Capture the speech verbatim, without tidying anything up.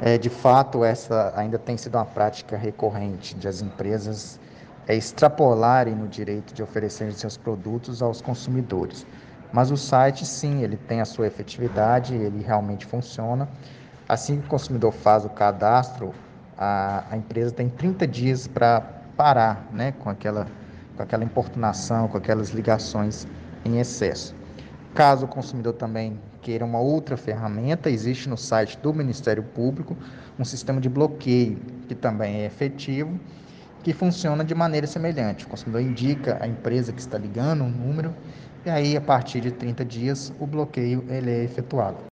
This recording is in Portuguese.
É, de fato, essa ainda tem sido uma prática recorrente de as empresas é, extrapolarem no direito de oferecer seus produtos aos consumidores. Mas o site, sim, ele tem a sua efetividade, ele realmente funciona. Assim que o consumidor faz o cadastro, a, a empresa tem trinta dias para parar, né, com aquela, com aquela importunação, com aquelas ligações em excesso. Caso o consumidor também queira uma outra ferramenta, existe no site do Ministério Público um sistema de bloqueio, que também é efetivo, que funciona de maneira semelhante. O consumidor indica a empresa que está ligando, um número, e aí, a partir de trinta dias, o bloqueio ele é efetuado.